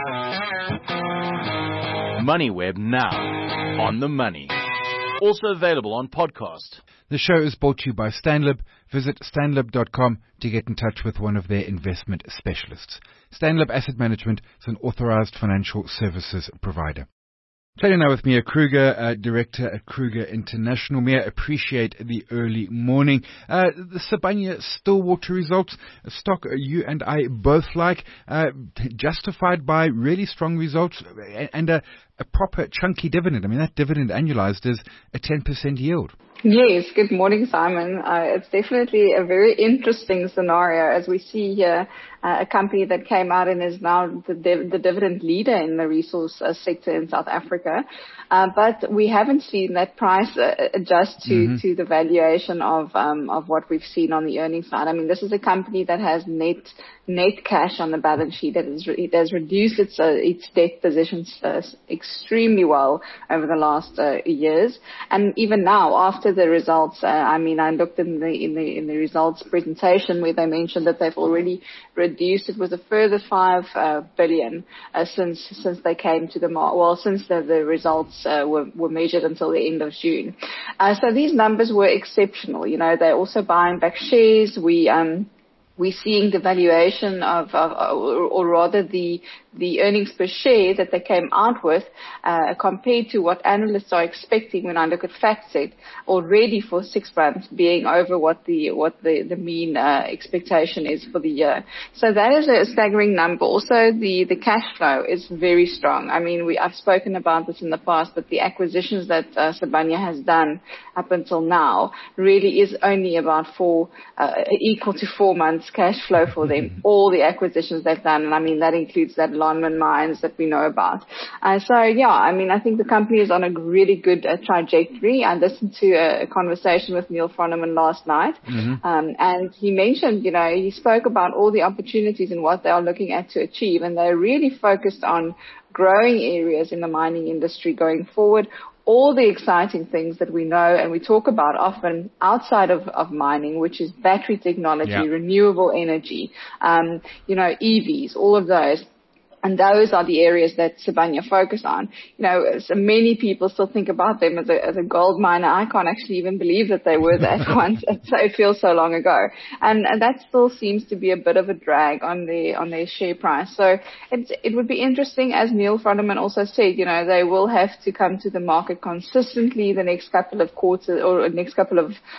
MoneyWeb now, on the money. Also available on podcast. The show is brought to you by Stanlib. Visit stanlib.com to get in touch with one of their investment specialists. Stanlib Asset Management is an authorized financial services provider. Today now with Mia Kruger, Director at Kruger International. Mia, appreciate the early morning. The Sibanye-Stillwater results, a stock you and I both like, justified by really strong results and a proper chunky dividend. I mean, that dividend annualized is a 10% yield. Yes, good morning, Simon. It's definitely a very interesting scenario as we see here a company that came out and is now the dividend leader in the resource sector in South Africa. But we haven't seen that price adjust to the valuation of what we've seen on the earnings side. I mean, this is a company that has net cash on the balance sheet. It has reduced its debt positions extremely well over the last years. And even now, after the results, I looked in the results presentation where they mentioned that they've already reduced it with a further 5 billion since they came to the market. Well, since the results were measured until the end of June. So these numbers were exceptional. You know, they're also buying back shares. We're seeing the valuation or rather the earnings per share that they came out with compared to what analysts are expecting when I look at FactSet already for 6 months being over what the mean expectation is for the year. So that is a staggering number. Also, the cash flow is very strong. I mean, I've spoken about this in the past, but the acquisitions that Sibanye has done up until now really is only about equal to 4 months cash flow for them, all the acquisitions they've done. And I mean, that includes that Lonmin Mines that we know about. I think the company is on a really good trajectory. I listened to a conversation with Neil Froneman last night, and he mentioned, he spoke about all the opportunities and what they are looking at to achieve, and they're really focused on growing areas in the mining industry going forward. All the exciting things that we know and we talk about often outside of mining, which is battery technology, renewable energy, EVs, all of those. And those are the areas that Sibanye focus on. So many people still think about them as a gold miner. I can't actually even believe that they were that once. It feels so long ago. And that still seems to be a bit of a drag on their share price. So it would be interesting, as Neil Froneman also said, they will have to come to the market consistently the next couple of quarters or next couple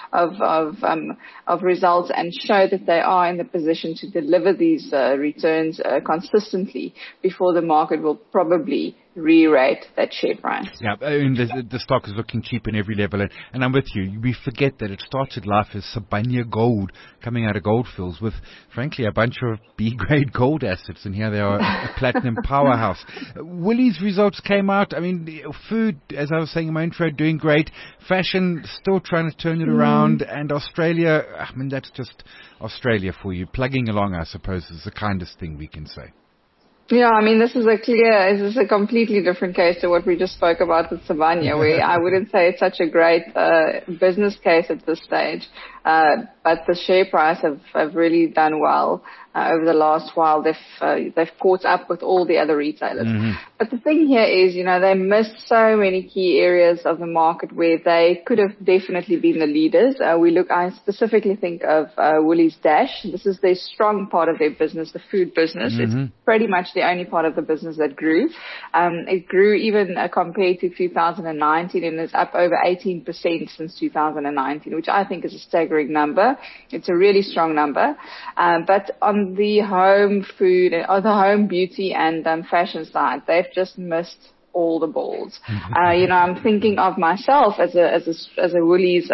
of results and show that they are in the position to deliver these returns consistently before the market will probably re-rate that share price. Yeah, I mean, the stock is looking cheap in every level, and I'm with you. We forget that it started life as Sibanye Gold, coming out of Goldfields with, frankly, a bunch of B-grade gold assets, and here they are, a platinum powerhouse. Woolies results came out. I mean, food, as I was saying in my intro, doing great. Fashion, still trying to turn it around, and Australia, I mean, that's just Australia for you. Plugging along, I suppose, is the kindest thing we can say. Yeah, I mean, this is a completely different case to what we just spoke about with Sibanye, where I wouldn't say it's such a great business case at this stage. But the share price have really done well over the last while. They've caught up with all the other retailers. But the thing here is, they missed so many key areas of the market where they could have definitely been the leaders. I specifically think of Woolies Dash. This is their strong part of their business, the food business. It's pretty much the only part of the business that grew. It grew even compared to 2019 and is up over 18% since 2019, which I think is a staggering number. It's a really strong number. But on the home food or the home beauty and fashion side, they've just missed all the balls. I'm thinking of myself as a Woolies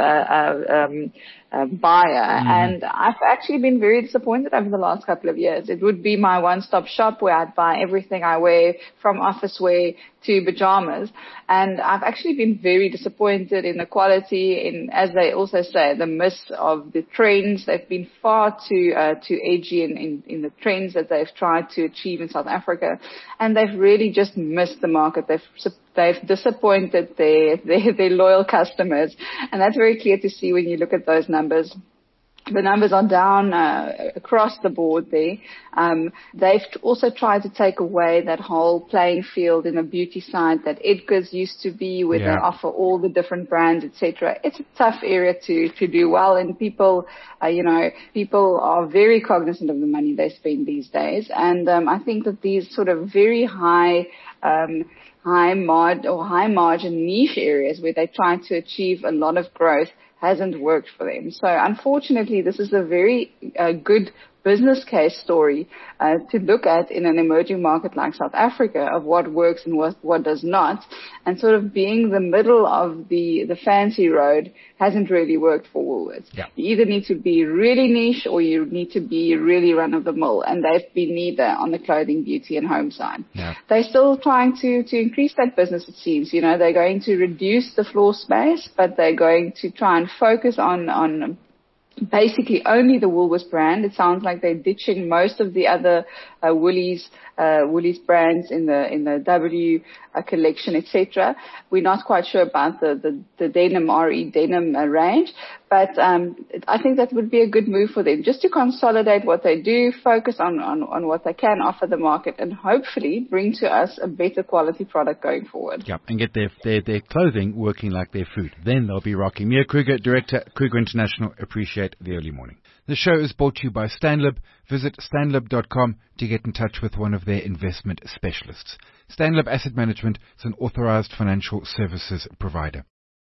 buyer, and I've actually been very disappointed over the last couple of years. It would be my one-stop shop where I'd buy everything I wear, from office wear to pajamas, and I've actually been very disappointed in the quality, in, as they also say, the miss of the trends. They've been far too edgy in the trends that they've tried to achieve in South Africa, and they've really just missed the market. They've disappointed their loyal customers, and that's very clear to see when you look at those numbers. The numbers are down across the board there. They've also tried to take away that whole playing field in the beauty side that Edgar's used to be, where they offer all the different brands, etc. It's a tough area to do well, and people are very cognizant of the money they spend these days. And I think that these sort of very high margin niche areas where they try to achieve a lot of growth hasn't worked for them. So unfortunately, this is a very good business case story to look at in an emerging market like South Africa of what works and what does not. And sort of being the middle of the fancy road hasn't really worked for Woolworths. Yeah. You either need to be really niche or you need to be really run-of-the-mill, and they've been neither on the clothing, beauty and home side. Yeah. They're still trying to increase that business, it seems. They're going to reduce the floor space, but they're going to try and focus on basically only the Woolworths brand. It sounds like they're ditching most of the other Woolies brands in the W collection, etc. We're not quite sure about the denim RE denim range, but I think that would be a good move for them, just to consolidate what they do, focus on what they can offer the market, and hopefully bring to us a better quality product going forward. Yeah, and get their clothing working like their food. Then they'll be rocking. Mia Kruger, Director, Kruger International. Appreciate the early morning. The show is brought to you by Stanlib. Visit stanlib.com to get in touch with one of their investment specialists. Stanlib Asset Management is an authorized financial services provider.